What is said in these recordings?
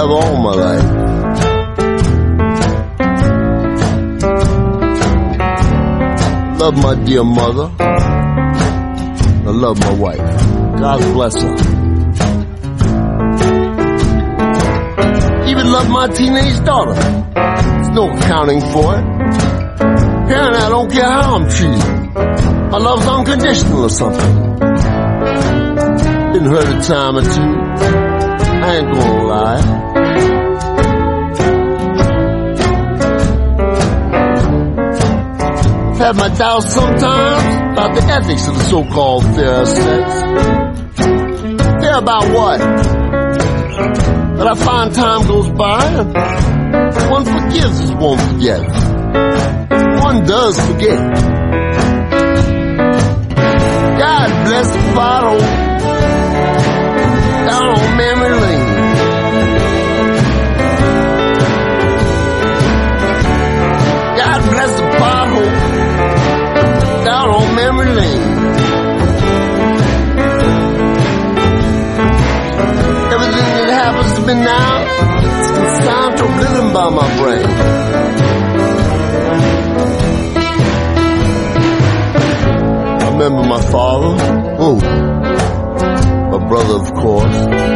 have all my life. Love my dear mother. I love my wife. God bless her. Even love my teenage daughter. There's no accounting for it. Apparently I don't care how I'm treated. My love's unconditional or something. Been hurt a time or two. I ain't gonna lie. Have my doubts sometimes about the ethics of the so-called fair sex. Fair about what? But I find time goes by and one forgives as one forgets. One does forget. God bless the pothole down on memory lane. God bless the pothole down on memory lane. Everything that happens to me now is consigned to oblivion by my brain. I remember my father, my brother of course.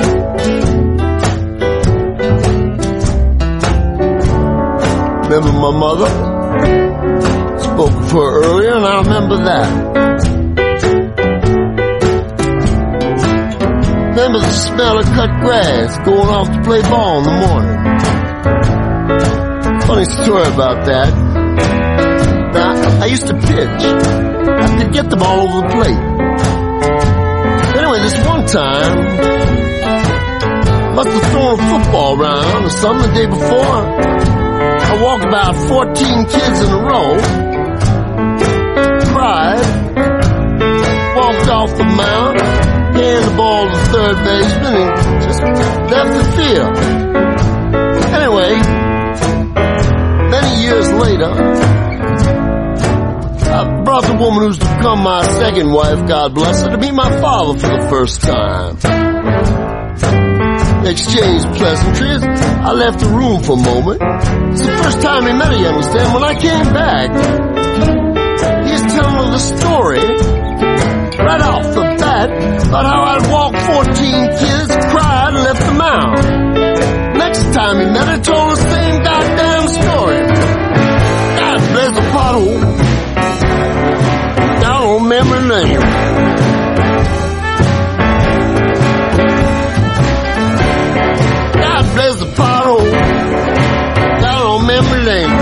Remember my mother? Spoke of her earlier and I remember that. Remember the smell of cut grass going off to play ball in the morning. Funny story about that. Now, I used to pitch. I could get the ball over the plate. Anyway, this one time, must have thrown a football around or something the day before. I walked about 14 kids in a row, cried, walked off the mound, handed the ball to third baseman and just left the field. Anyway, many years later, I brought the woman who's to become my second wife, God bless her, to meet my father for the first time. Exchanged pleasantries. I left the room for a moment. It's the first time he met her, you understand. When I came back, he's telling her the story right off the bat about how I'd walked 14 kids, cried, and left the mound. Next time he met her, told the same goddamn story. God bless the pothole down on memory lane. God bless the pothole down on memory lane.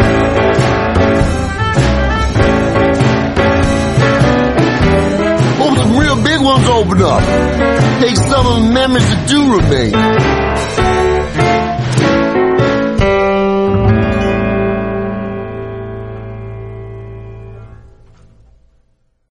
Hope some real big ones open up. Take some of the memories that do remain.